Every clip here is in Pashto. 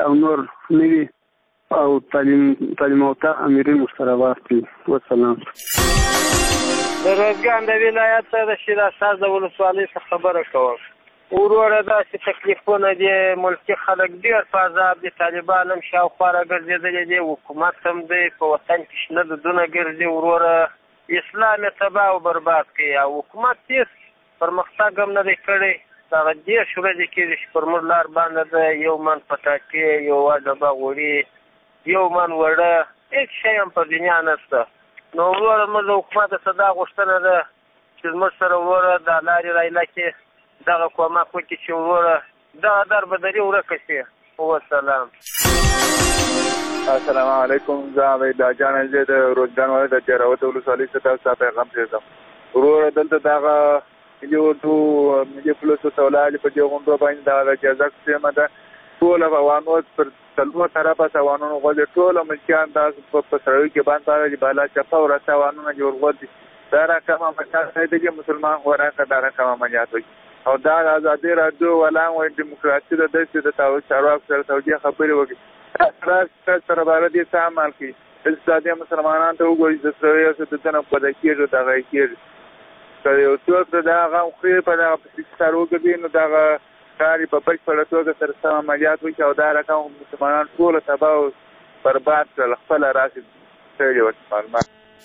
او نور نوي او تعلیم یافته امیرین ورسره واخلي. والسلام. د روزګان د ولایت د شیر اساس د ولسوالۍ څخه خبره کوم. وروره داسې تکلیفونه دي، ملکي خلک ډېر په عذاب دي، طالبان هم شاوخوا راګرځېدلي دي، حکومت هم دی په وطن کې شنه دودونه ګرځي. وروره اسلام یې تباه او برباد کوي او حکومت هېڅ پرمختګ هم نه دی کړی. دغه 10 ورځې کېږي چې پر موږ لار باندې ده، 1 من پټاټې، 1 ډبه غوړي، 1 من وړه، هېڅ شی هم په دنیا نشته. نو وروره موږ د حکومت څخه دا غوښتنه ده چې زموږ سره وروره دا لارې رایله کې دغه کومک وکړي چې وروره دغه دربدري ورکه شي. والسلام. السلام علیکم. زه عبیدالله جان زه د روزګان ولایت د جراوت ولسوالۍ څخه تاسو ته پیغام رسوم. وروره دلته دغه ملي اردو ملي پولیسو ته ولاړې په دې غونډو باندې دغه اجازه سیمه ده. ټول افغانو پر څلور طرفه افغانانو غوښتل ټول ملکیان تاسو په سړیو کې باندې بالا چپه ورته افغانانو جوړ غوښتي دا رقم مشاهده دي مسلمان ورانه دا رقم عملیات وي او دا ازادي راډیو ولان وای دیموکراسي د دې د تاو چارواک سره توجیه خبرې وکړي سره باندې دې عمل کوي. استادي مسلمانان ته وګورئ چې سره یو څه د په دکې دا غیږي کله یو څو دا غو خیر په دغه سره وګورئ نو دا کاری په پښتو توګه سره سم عملیات وکړي او دا رقم مسلمانان ټول تباہ او برباد کړل. خپل راشد سړي ورته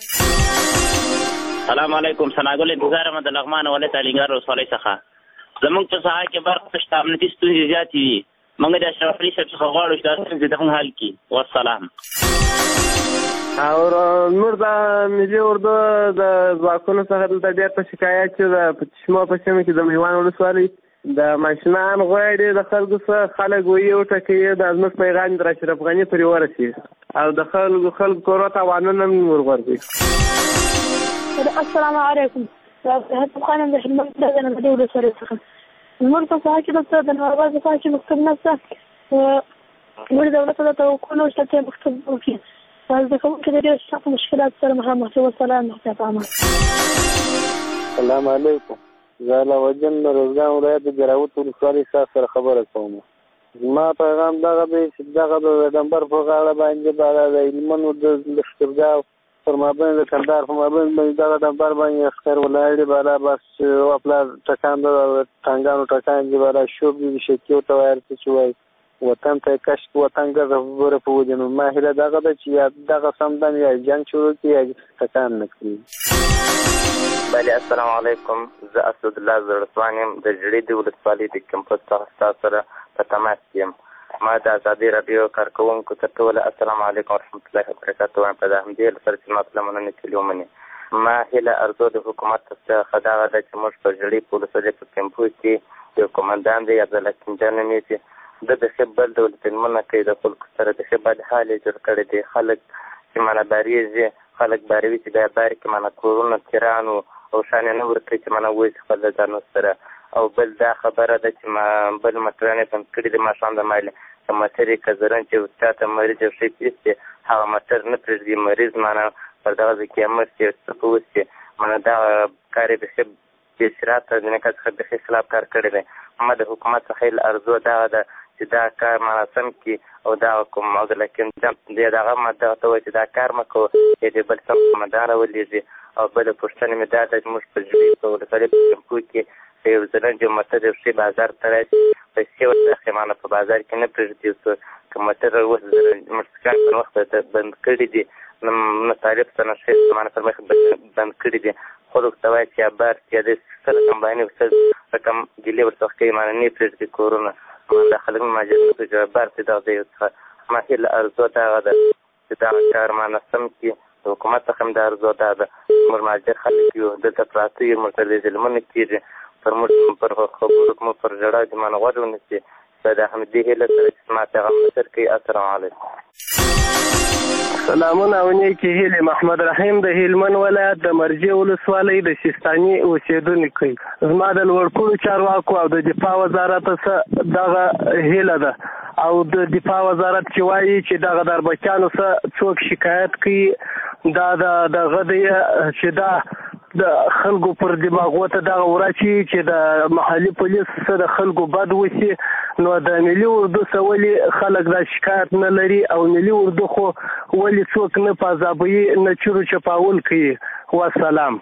السلام علیکم. ثناګل انتظار احمد لغمان ولایت الینګار ولسوالۍ څخه زموږ په ساحه کې برق شته، امنیتي ستونزې زیاتې دي. موږ د اشرف علي صاحب څخه غواړو چې دا ستونزې دغه حل کړي. والسلام. او نور د ملي اردو د ځواکونو څخه دلته ډېر په شکایت چې د چشمه په سیمه کې د میوان ولسوالۍ د ماشینان غواړي د خلکو څخه خلک وایي وټکوي د زموږ پیغام د اشرف غني پرې ورسېږي او د خلکو کورو ته اوانونه هم ورغورځوي. السلام علیکم. هسه خانم د حلمت د نبدي ولسوالۍ څخه زموږ په ساحه کې دلته د نوروز په ساحه کې مکتب نشته. موږ دولت ته توقع شته مکتب وکړي. زه کوم چې ډېر سخت مشکلات سره مخامخ شو. والسلام علیکم. السلام علیکم. زه علاوالدین د روزګان ولایت د جراوت ولسوالۍ سره خبره کوم. زما پیغام دغه دی چې دغه د ډمبر په غاړه باندې د هلمند د لښکرګاه پر مابین د کندهار په مابین باندې دغه ډمبر باندې عسکر ولاړ بالا بس خپل ټکان د ټانګانو ټکان دی بالا شوب دي شکیو ته ورته چوي وطن ته کش وطن غره په ودینو ما هله دغه د چې دغه سمدن یا جنگ شروع کی ټکان نکړي. بله السلام علیکم. زه اسد الله زړسوان یم د جړې د ولسوالۍ د کمپوس څخه سره په تماس یم. ما د ازادي راډیو کارکوونکو ته ټول السلام علیکم ورحمت الله وبرکاته وایم په همدې سره چې مطلبونه کلیو مني. ما هله ارزو د حکومت څخه خدای د چې موږ په جړې په ولسوالۍ په کمپوس کې یو کمانډان دی عبدالله جان میسي د خپل دولت مننه کوي د خلکو سره د خپل حال جوړ کړی دی. خلک چې منه باریږي خلک باروي چې د بار کې منه کورونه تیرانو او شان نه ورته چې منه وایي خپل ځانو سره او بل دا خبره ده چې ما بل مټرانه تم کړی د ماشوم د مایل مټری کزرن چې تاسو مریض شي پیسته هغه مټر نه پرېږدي مریض معنا پر دغه کې امر چې څه کوي معنا دا کاری به چې شرات د نه کڅ د خلاف کار کړی دی. ما د حکومت څخه ارزو دا ده چې دا کار معنا سم کی او دا کوم او لکه دغه ماده ته چې دا کار مکو چې بل څه مدار ولېږي او بل پښتنه مې دا د مش په جوړې په ولسوالۍ کې یو ځل چې مته د شي بازار ته راځي په څیر د خمانه په بازار کې نه پرېږدي چې مته وروسته مرسکان په وخت ته بند کړی دي نو طالب څنګه شي سمانه پر مخ بند کړی دي خو ته وایي چې بار چې د سره کمباینه وسه رقم ګلې ورته کې معنی نه پرېږدي کورونه د خلک ماجر ته بار ته دا دی ما هیله ارزو دا ده چې دا کار معنا سم کې حکومت څخه د ارزو دا ده مر ماجر خلک یو د تپراتی مرتضی ظلمونه کیږي پر خبرو کوم پر جړه د من غوډونه چې د احمدي هله سره ما ته غوښتل کوي. السلام علیکم. سلامونه ونی کې هله محمد رحیم د هلمند ولایت د مرجع ولسوالۍ د شستاني اوسیدونکو زما د لوړپوړو چارواکو او د دفاع وزارت څخه دغه هله ده او د دفاع وزارت چې وایي چې دغه دربچانو څخه څوک شکایت کوي دا دغه دی چې دا د خلکو پر دماغو ته دغه ورچی چې د محلي پولیس سره خلکو بد وسی نو د ملي اردو څخه ولې خلک دا شکایت نه لري او ملي اردو خو ولې څوک نه پازابوي نه چورو چپاول کوي؟ والسلام.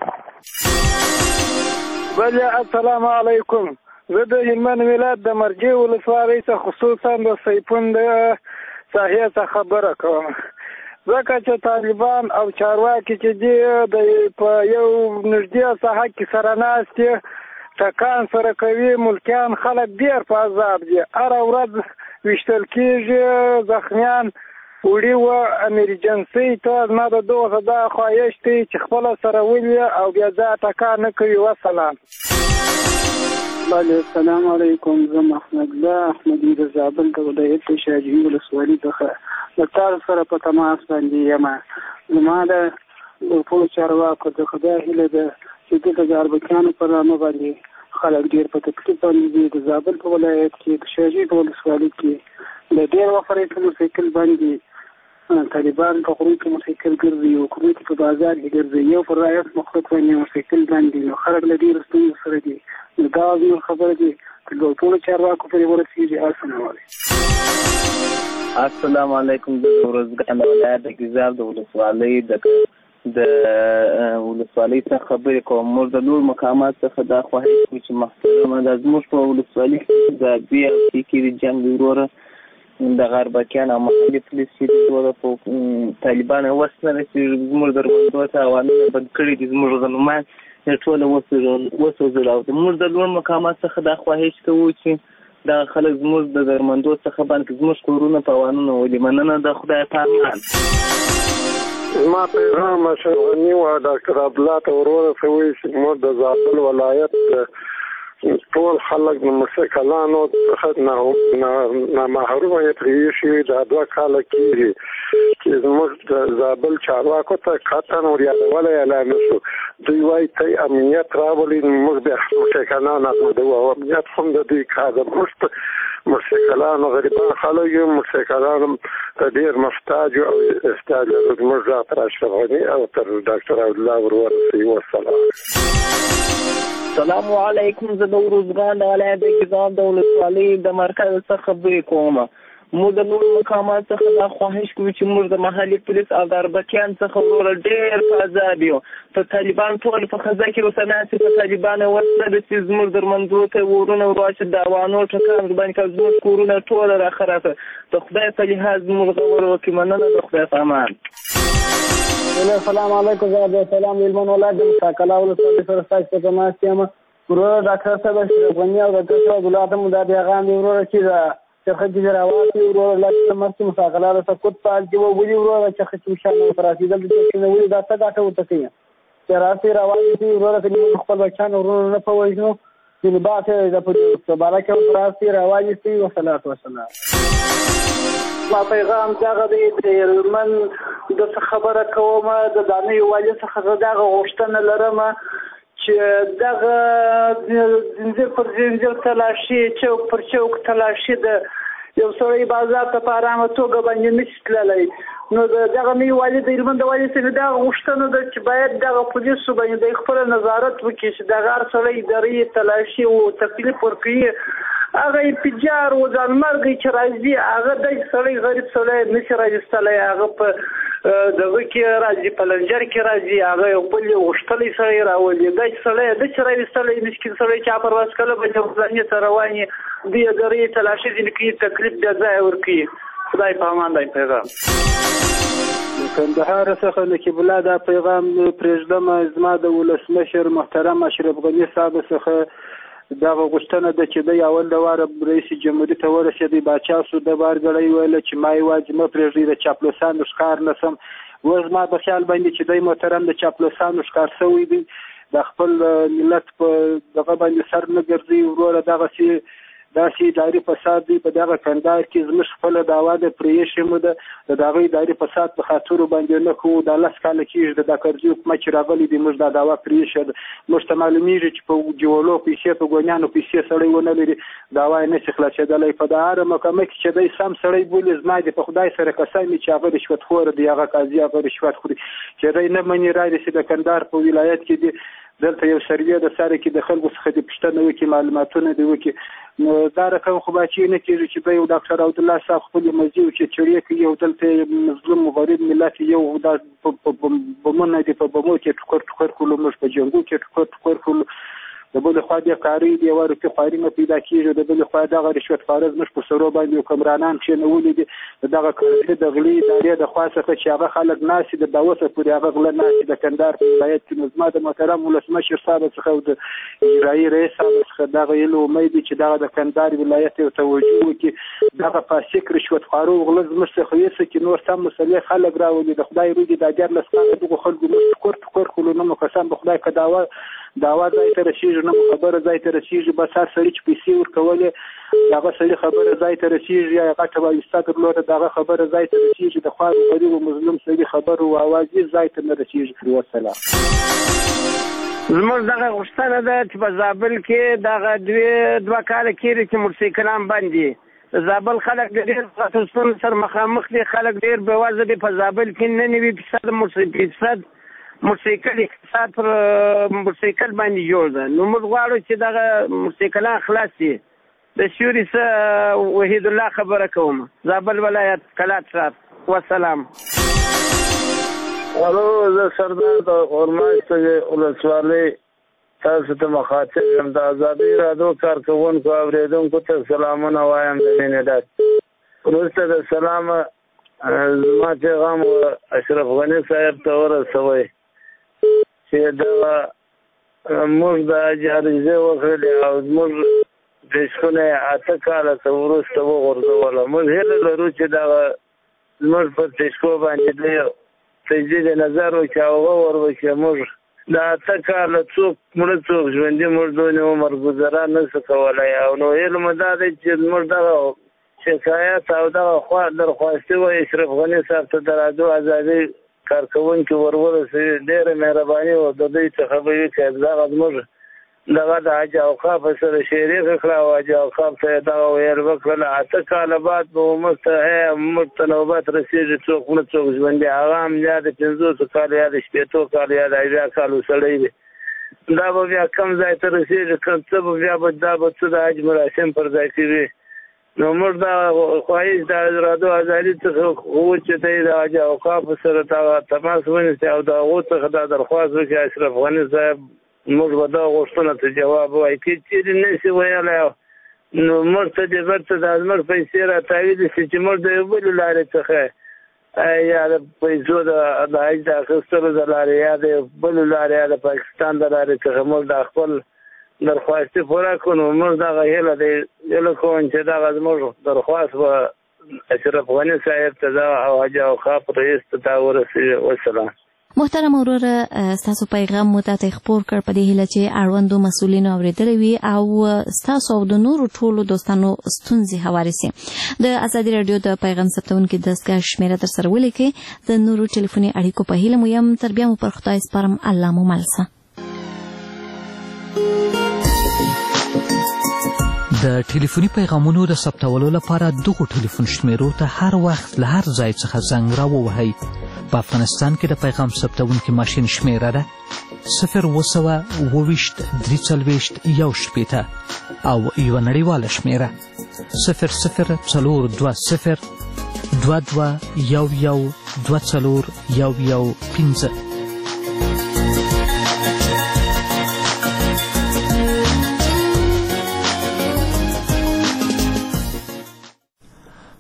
بله السلام علیکم. زه د هلمند ولایت د مرجې ولسوالۍ څخه خصوصا د سیپون د ساحې څخه خبره کوم. ځکه چې طالبان او چارواکي چې دي په یو نږدې ساحه کې سره ناست دي، ټکان سره کوي، ملکیان خلک ډېر په عذاب دي. هره ورځ ویشتل کېږي زخمیان. وړي و امرجنسۍ ته زما د دغه دا خواهش دی چې خپله سره ولي او بیا ځای ټکان نه کوي. وسلام. بله السلام علیکم. زه محمد الله احمدي د زابل د ولایت د شاجوي ولسوالۍ څخه د تاسو سره په تماس باندې یم. زما د ټولو چارواکو د خدای هیله ده چې د اربکیانو په نامه باندې خلک ډېر په تکلیف باندې دي. د زابل په ولایت کې د شاجوي په ولسوالۍ کې د ډېر وخت په موټرسایکل باندې طالبان په غرو کې موټرسایکل ګرځي او کومې په بازار کې ګرځي، یو پر رایت مخلوق باندې موټرسایکل باندې، نو خلک له ډېرو ستونزو سره دي. نو دا زموږ خبره دي چې د ټولو چارواکو پرې ورسېږي. السلام علیکم. السلام علیکم. د ورځګان د ولایت د ګیزاب د ولسوالۍ د ولسوالۍ څخه خبرې کوم. موږ د نور مقامات څخه دا خواهش کوو چې محترمه دا زموږ په ولسوالۍ کې د بي او سي کې د جنګ وروره د غربکیان او محلي پولیس چې ټوله په طالبان وس نه رسېږي، زموږ درمندو ته عوامل بند کړي دي، زموږ غنمان ټوله وسوځل. او موږ د نور مقامات څخه دا خواهش کوو چې دا خلک زموږ د درمندو څخه باندې زموږ کورونه په اوانونه ولي. مننه د خدای په امان. ما پیغام اشرف غني و ډاکټر عبدالله ته ورسوي چې موږ د زابل ولایت ټول خلک د موټرسایکلانو څخه نامحرومه یې پرې شوي. دا 2 کاله کېږي چې زموږ د زابل چارواکو ته قطعا وريادولی اعلان شو. دوی وایي ته امنیت راولي، موږ بیا موټرسایکلان ازادوو او امنیت هم د دوی کار ده. موږ موټرسایکلانو غریبان خلک یو، موټرسایکلان ته ډېر محتاج او احتیاج لرو. زموږ ډاکټر اشرف غني او تر ډاکټر عبدالله ورسوي. والسلام. السلام علیکم. زه د ورځګان د ولایت د ګیزاب د ولسوالۍ د مرکز څخه خبرې کوم. موږ د نورو مقامات څخه دا خواهش کوو چې موږ د محلي پولیس او د اربکیان څخه وروره ډېر په عذاب یو. په طالبان ټول په خزه کې اوسه ناستې، په طالبان وس نه رسي، زموږ درمندو ته ورونه ورواچي، د اوانو ټکان ورباندې کوي، زموږ کورونه ټوله راخرابه. د خدای په لحاظ زموږ غور وکړي. مننه د خدای په امان. السلام علیکم. زه د سلام هلمند ولایت د مساکلا ولسوالۍ سره ستاسو په تماس یم. وروره ډاکټر صاحب اشرف غني او ډاکټر صاحب عبدالله ته مو دا پیغام دی وروره چې د چرخه کې راواتي وروره لکه مرسي مساکلا د سکوت پال کې وولي وروره چرخه چې انشاءالله پر رسېدل د چې نه ولي دا څه ګټه ورته کوي چې راسي راواتي وروره چې موږ خپل بچیان ورونه نه په وژنو چې باته د په بالا کې راسي راواتي. والصلاه والسلام. ما پیغام دغه د هلمند د خبره کوم. د دانې والي څخه دغه غوښتنه لرم چې دغه زنجیر پر زنجیر تلاشي، چوک پر چوک تلاشي د یو سړی بازار ته په ارامه توګه باندې نشي تللی. نو دغه نوي والي د هلمند د والي څخه دغه غوښتنه ده چې باید دغه پولیسو باندې د خپل نظارت وکړي چې دغه هر سړی اداري تلاشي او تکلیف ورکوي. هغه پیجار و ځانمرګي چې راځي، هغه د سړی غریب سړی نشي راځي، هغه په دغه کې راځي، په لنجر کې راځي، هغه یو بل غوښتلی سړی راولي. دا سړی د چې راویستلی مسکین سړی چې پرواز کله باندې ځانې ته رواني د ادارې تلاشي ځینې کوي، تکلیف بیا ځای ورکوي. خدای په امان دی. پیغام کندهار څخه نقیب الله دا پیغام پرېږدم. زما د ولسمشر محترم اشرف غني صاحب څخه دغه غوښتنه ده چې د اول د واره رئیس جمهوري ته ورسېدی، باچا سو د بارګړی ویله چې ما یوازې مه پرېږدئ د چاپلوسانو ښکار نه سم. اوس زما په خیال باندې چې دی محترم د چاپلوسانو ښکار شوی دی، د خپل ملت په دغه باندې سر نه ګرځي. وروره دغسې داسې اداري فساد دی په دغه کندهار کې. زموږ خپله دعوا ده پرېښې مو ده د هغه اداري فساد په خاطرو باندې نه کوو. دا 10 کاله کېږي د داکرزي حکومت چې راغلی دی، موږ دا دعوا پرېښې ده. موږ ته معلومېږي چې په جولو پیسې، په ګونیانو پیسې سړی ونه لري، دعوا یې نشي خلاصېدلی. په د هره محکمه کې چې دی سم سړی بولي، زما دې په خدای سره قسم وي چې هغه رشوت خوره دی، هغه قاضي هغه رشوت خوري. چې دی نه مني را رسي د کندهار په ولایت کې دی دلته یو سروې د سره کې د خلکو څخه د پوښتنه وکړي معلوماتونه دې وکړي نو دا رقم خو باچې نه کېږي چې به یو ډاکټر عبدالله صاحب خپلې مزي وکړي چړې کوي او دلته مظلوم غریب ملت یو دا بمونه دي په بمو کې ټوکر کولو موږ په جنګو کې ټوکر کولو د بل خوا د قاری دی ورو کې قاری نه پیدا کیږي د بل خوا دغه رشوت خارز مش په سرو باندې کمرانان چې نه ولې دغه کړي د غلي د خاصه چې هغه خلک ناسي د داوسه پورې هغه غل ناسي د کندهار په ولایت کې نظم د محترم ولسمشر صاحب څخه د اجرایي رئیس صاحب څخه دغه یلو امید چې دغه د کندهار ولایت ته توجه وکړي دغه فاسق رشوت خارو غل مش خو یې چې نور سم مسلې خلک راولي د خدای روږي د اجر لسخه دغه خلکو مش ټوکر کولو نو قسم په خدای کداوه داوا ځای ته رسیږي نو خبره ځای ته رسیږي بس هر سړي چې پیسې ورکولې هغه سړي خبره ځای ته رسیږي یا هغه ته وایستا درلوده دغه خبره ځای ته رسیږي د خوار غریب او مظلوم سړي خبر او اواز ځای ته نه رسیږي والسلام زموږ دغه غوښتنه ده چې په زابل کې دغه دوه کاله کېږي چې موټرسایکلان بند دي د زابل خلک ډېر ستونزو سره مخامخ دي خلک ډېر بېوزله دي په زابل کې نه نوي فیصد موټرسایکل اقتصاد پر موټرسایکل باندې جوړ ده نو موږ غواړو چې دغه موټرسایکلان خلاص شي د سیوري څخه وحید الله خبره کوم زابل ولایت کلات صاحب والسلام الو زه سردار د اورماش ولسوالۍ تاسو ته مخاطب یم د ازادي راډیو کارکوونکو اورېدونکو ته سلامونه وایم د مینې ډک وروسته د سلام زما پیغام اشرف غني صاحب ته ورسوئ چې دا موږ د جاریزه وکړلې او موږ پیشخونه 8 کاله ته وروسته وغورځوله موږ هیله لرو چې دا موږ په پیشکو باندې د تجدید نظر وکړو او وروکړو موږ دا 8 کاله څوک مړ څوک ژوندي مړ دونه عمر گزاره نه کولای او نو علم دا دی چې موږ دا شکایت او دا درخواست و اشرف غني صاحب ته د راډیو ازادي کارکوونکي ورورسي ډېره مهرباني او د دوی څخه به وي چې دغه زموږ دغه د حج اوقاف سره شریک کړه او حج اوقاف ته دغه ویل وکړله 8 کاله بعد به موږ ته نوبت رسېږي څوک نه څوک ژوندي هغه هم یا د 50 کالو یا د 80 کالو یا د 80 کالو سړی وي دا به بیا کم ځای ته رسېږي کوم څه به بیا به دا به څه د حج مراسم پر ځای کوي نو موږ دا خواهش د راډیو ازادي څخه وو چې دی د حج اوقاف سره تماس ونیسي او د هغو څخه دا درخواست وکړي اشرف غني صاحب موږ به دا غوښتنه ته جواب وایي که چېرې نه شي ویلی نو موږ ته دې برته د زموږ پیسې راټاویدې شي چې موږ د یو بلې لارې څخه یا د پیسو د حج د اخیستلو د لارې یا د بلې لارې یا د پاکستان د لارې څخه موږ د خپل درخواست پوره کړو موږ دغه هیله دی هیله کوم چې دغه زموږ درخواست به اشرف غني صاحب ته دا او حج اوقاف رئیس ته دا ورسېږي والسلام محترم وروره ستاسو پیغام مو ته خپور کړ په دې هیله چې اړوندو مسؤلینو اورېدلی وي او ستاسو او د نورو ټولو دوستانو ستونزې هوارې سي د ازادي راډیو د پیغام ثبتونکي دستګاه شمیره در سره ولیکئ د نورو ټلیفوني اړیکو په هیله مو یم تر بیا مو پر خدای سپارم الله مو مل شه د ټلیفوني پیغامونو د ثبتولو لپاره دغو ټلیفون شمیرو ته هر وخت له هر ځای څخه زنګ راووهئ په افغانستان کې د پیغام ثبتونکي ماشین شمیره ده 020 340 او یوه نړیواله شمیره 0040 22 11 24 11 15